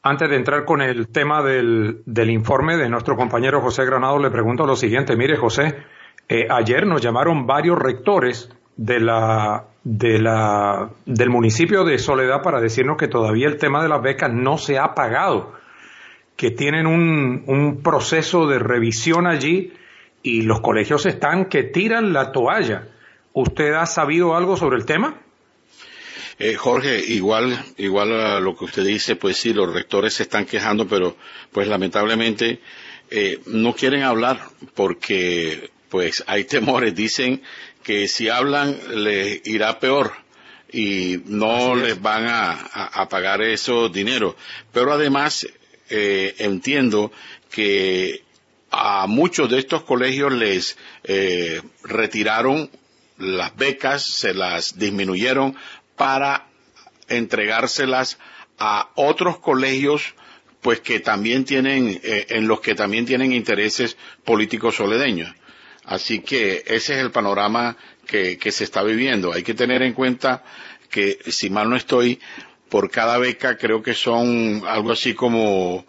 Antes de entrar con el tema del informe de nuestro compañero José Granado, le pregunto lo siguiente. Mire, José, ayer nos llamaron varios rectores del municipio de Soledad para decirnos que todavía el tema de las becas no se ha pagado, que tienen un proceso de revisión allí y los colegios están que tiran la toalla. ¿Usted ha sabido algo sobre el tema? Jorge, igual a lo que usted dice, pues sí, los rectores se están quejando, pero pues lamentablemente no quieren hablar porque pues hay temores. Dicen que si hablan les irá peor y no les van a pagar esos dineros. Pero además entiendo que a muchos de estos colegios les retiraron las becas, se las disminuyeron para entregárselas a otros colegios pues que también tienen en los que también tienen intereses políticos soledeños. Así que ese es el panorama que se está viviendo. Hay que tener en cuenta que, si mal no estoy, por cada beca creo que son algo así como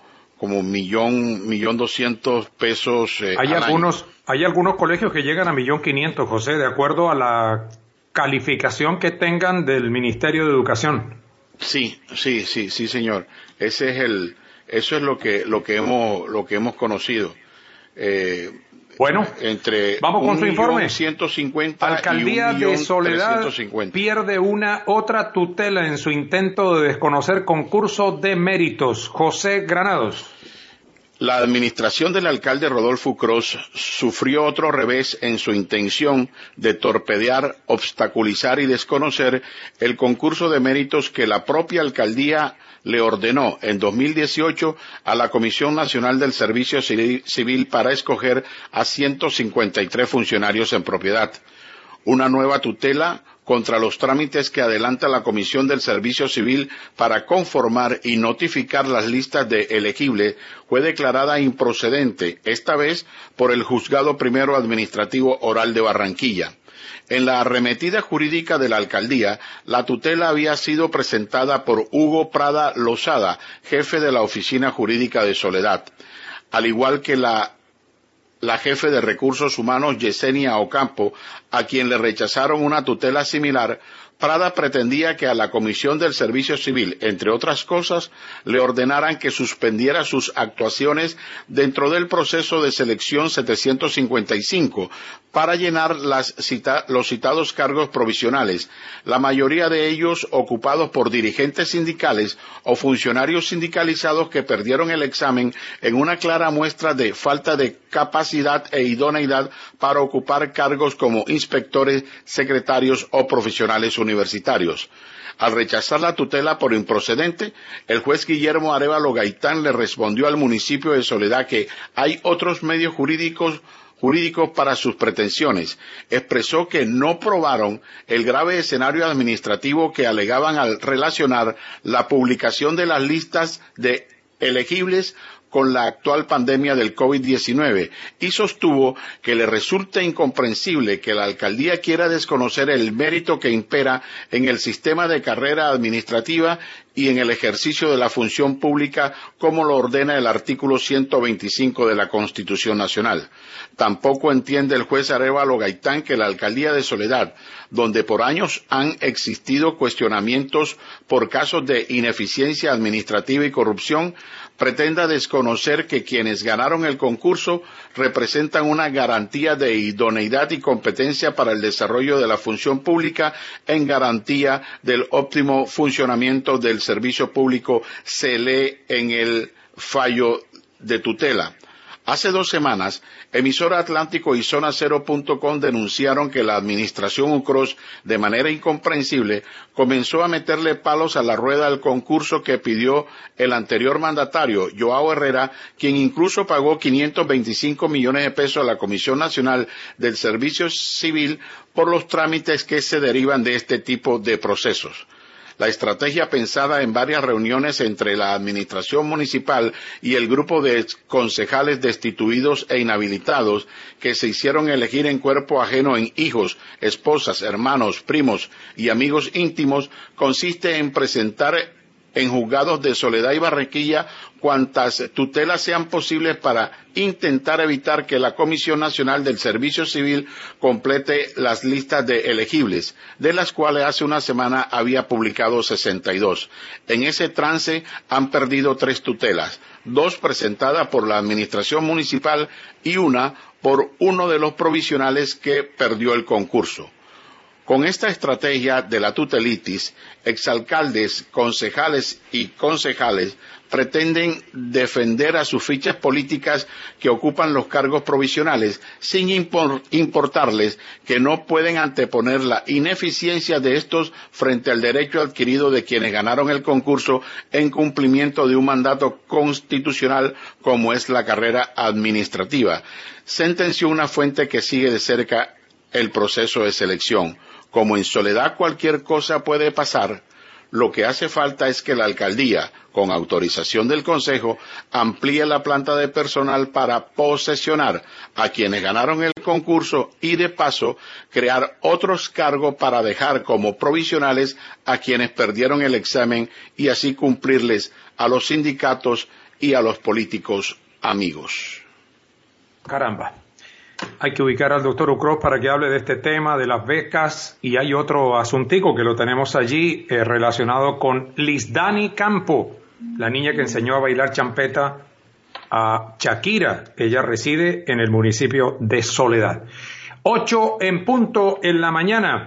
$1,200,000 Hay algunos colegios que llegan a 1,500,000, José, de acuerdo a la calificación que tengan del Ministerio de Educación. Sí, señor. Eso es lo que hemos conocido. Bueno, entre vamos con su informe. 150 Alcaldía de Soledad pierde otra tutela en su intento de desconocer concurso de méritos. José Granados. La administración del alcalde Rodolfo Cross sufrió otro revés en su intención de torpedear, obstaculizar y desconocer el concurso de méritos que la propia alcaldía le ordenó en 2018 a la Comisión Nacional del Servicio Civil para escoger a 153 funcionarios en propiedad. Una nueva tutela contra los trámites que adelanta la Comisión del Servicio Civil para conformar y notificar las listas de elegibles fue declarada improcedente, esta vez por el Juzgado Primero Administrativo Oral de Barranquilla. En la arremetida jurídica de la alcaldía, la tutela había sido presentada por Hugo Prada Lozada, jefe de la Oficina Jurídica de Soledad, al igual que la jefe de Recursos Humanos Yesenia Ocampo, a quien le rechazaron una tutela similar. Prada pretendía que a la Comisión del Servicio Civil, entre otras cosas, le ordenaran que suspendiera sus actuaciones dentro del proceso de selección 755 para llenar los citados cargos provisionales, la mayoría de ellos ocupados por dirigentes sindicales o funcionarios sindicalizados que perdieron el examen en una clara muestra de falta de capacidad e idoneidad para ocupar cargos como inspectores, secretarios o profesionales universitarios. Al rechazar la tutela por improcedente, el juez Guillermo Arévalo Gaitán le respondió al municipio de Soledad que hay otros medios jurídicos para sus pretensiones. Expresó que no probaron el grave escenario administrativo que alegaban al relacionar la publicación de las listas de elegibles con la actual pandemia del COVID-19 y sostuvo que le resulta incomprensible que la alcaldía quiera desconocer el mérito que impera en el sistema de carrera administrativa y en el ejercicio de la función pública como lo ordena el artículo 125 de la Constitución Nacional. Tampoco entiende el juez Arévalo Gaitán que la alcaldía de Soledad, donde por años han existido cuestionamientos por casos de ineficiencia administrativa y corrupción, pretenda desconocer que quienes ganaron el concurso representan una garantía de idoneidad y competencia para el desarrollo de la función pública en garantía del óptimo funcionamiento del servicio público, se lee en el fallo de tutela. Hace 2 semanas, Emisora Atlántico y Zona Cero.com denunciaron que la administración Ucros, de manera incomprensible, comenzó a meterle palos a la rueda al concurso que pidió el anterior mandatario, Joao Herrera, quien incluso pagó 525 millones de pesos a la Comisión Nacional del Servicio Civil por los trámites que se derivan de este tipo de procesos. La estrategia pensada en varias reuniones entre la administración municipal y el grupo de concejales destituidos e inhabilitados que se hicieron elegir en cuerpo ajeno en hijos, esposas, hermanos, primos y amigos íntimos consiste en presentar en juzgados de Soledad y Barranquilla cuantas tutelas sean posibles para intentar evitar que la Comisión Nacional del Servicio Civil complete las listas de elegibles, de las cuales hace una semana había publicado 62. En ese trance han perdido 3 tutelas, 2 presentadas por la Administración Municipal y una por uno de los provisionales que perdió el concurso. Con esta estrategia de la tutelitis, exalcaldes, concejales y concejales pretenden defender a sus fichas políticas que ocupan los cargos provisionales, sin importarles que no pueden anteponer la ineficiencia de estos frente al derecho adquirido de quienes ganaron el concurso en cumplimiento de un mandato constitucional como es la carrera administrativa, sentenció una fuente que sigue de cerca el proceso de selección. Como en Soledad cualquier cosa puede pasar, lo que hace falta es que la alcaldía, con autorización del Consejo, amplíe la planta de personal para posesionar a quienes ganaron el concurso y, de paso, crear otros cargos para dejar como provisionales a quienes perdieron el examen y así cumplirles a los sindicatos y a los políticos amigos. Caramba. Hay que ubicar al doctor Ucros para que hable de este tema, de las becas, y hay otro asuntico que lo tenemos allí relacionado con Lisdani Campo, la niña que enseñó a bailar champeta a Shakira. Ella reside en el municipio de Soledad. 8 en punto en la mañana.